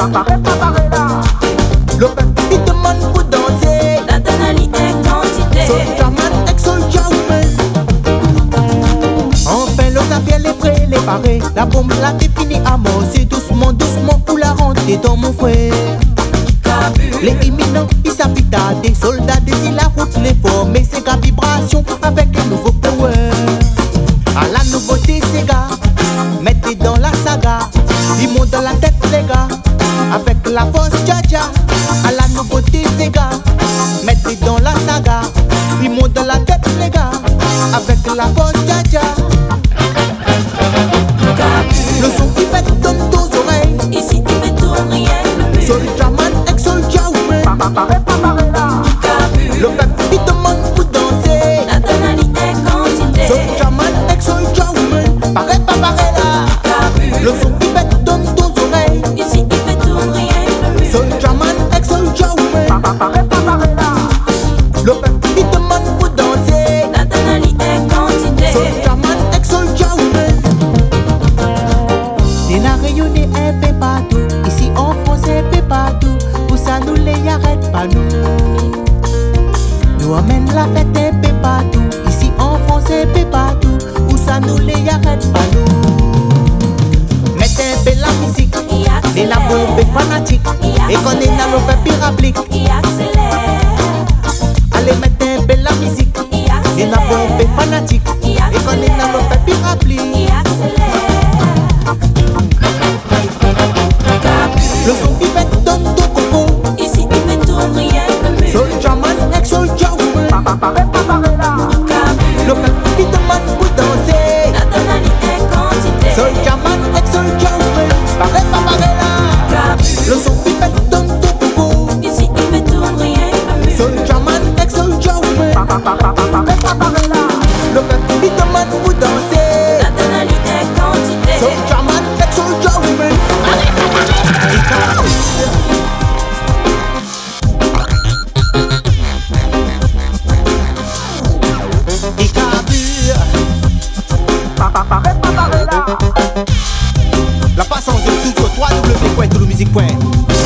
Le peuple il demande pour danser. La tonalité est quantité. Soldier man, ex-soldier woman. Enfin l'autre affaire les prêts, les parés. La bombe là t'es fini à mort. C'est doucement, doucement pour la rentrer dans mon frère. Les imminents, ils s'appliquent à des soldats, désirent la route, les former, c'est qu'à vibration avec un nouveau power. À la nouveauté, ces gars, mettez dans la saga, ils montent dans la tête, les gars, avec la force Jaja. À la nouveauté, ces gars, mettez dans la saga, ils montent dans la tête, les gars, avec la force Jaja. Le son qui fait donne aux oreilles. Ici, tu fais tourner le mur. Soldier man, ex-soldier woman. Le peuple il demande pour danser. La tonalité est quantité. Soldier man, ex-soldier woman. Pareil, pas pareil là. Le son qui fait donne aux oreilles. Ici, tu fais tourner le mur. Soldier man, ex-soldier woman. Pareil, pas pareil là. Le peuple il demande pour danser. La tonalité est quantité. Soldier man, ex-soldier woman. Il a rayonné un peu partout. Ici en France un peu partout. Pour ça nous les arrête pas nous. Nous amène la fête un peu partout. Ici en France un peu partout. Où ça nous les arrête pas nous. Mettez un peu la musique. Et la bombe est fanatique. Et qu'on est dans le peuple pyrablique. Qui accélère. Allez mettez un peu la musique. Et la bombe est fanatique. Et qu'on est dans le peuple pyrablique. Qui accélère. Le son qui fait donne ton coco. Ici, tu fais tourner le mur. Soldier man, ex-soldier woman. Le peuple qui demande pour danser. La tonalité est quantité. Soldier man, ex-soldier woman. Pareil, pas pareil là. Le son qui fait donne ton coco. Ici, tu fais tourner le mur. Soldier man, ex-soldier woman. Pareil, pas pareil là. Le peuple qui demande pour danser. La tonalité est quantité. Soldier man, ex-soldier woman. Pareil, pas pareil là. Il carbure. La passance de tout sur www.touloumusique.com.